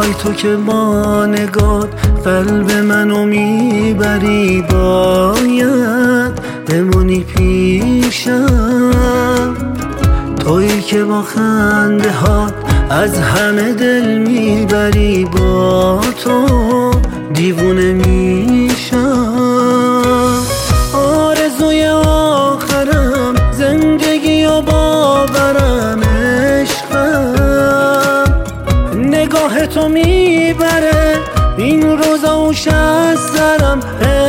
وای تو که با نگات قلب منو میبری، باید بمونی پیشم. تویی که با خنده هات از همه دل میبری، با تو دیوونه میشم. آرزوی آخرم زندگی و باورم، عشقم نگاه تو میبره این روزا اوش از سرم،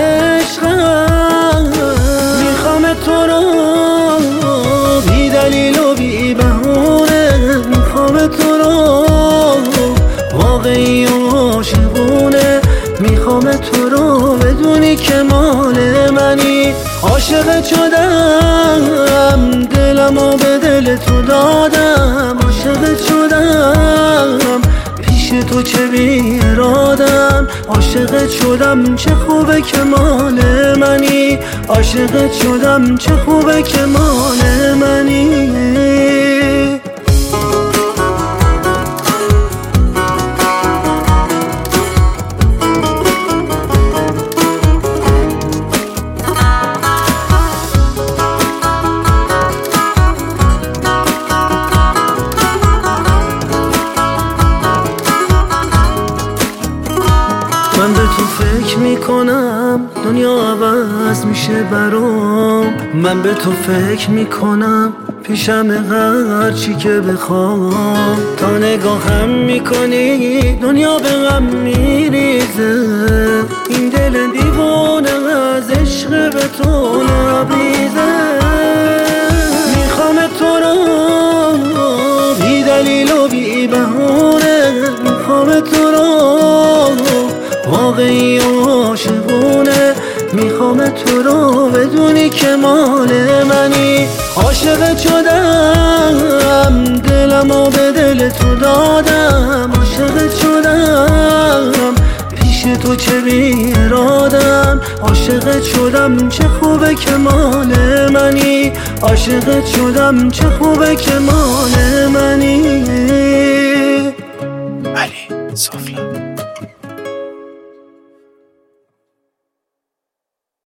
عشقم میخوام تو رو بی دلیل و بی بهونه، میخوام تو رو واقعی و عاشقونه، میخوام تو رو بدونی که مال منی. عاشقت شدم دلمو به دل تو دادم، عاشقت شدم پیش تو چه بی ارادم، عاشقت شدم چه خوبه که مال منی، عاشقت شدم چه خوبه که مال منی. من به تو فکر میکنم دنیا عوض میشه برام، من به تو فکر میکنم پیشم هر چی که بخوام. تا نگاهم میکنی دنیا به غم میریزه، این دل دیوانه از عشق به تو لبریزه. میخوام تو رو بی دلیل و بی بهونه، میخوام تو رو واقعی و عاشقونه، میخوام تو رو بدونی که مال منی. عاشقت شدم دلمو به دل تو دادم، عاشقت شدم پیش تو چه بی ارادم، عاشقت شدم چه خوبه که مال منی، عاشقت شدم چه خوبه که مال منی. علی سفله.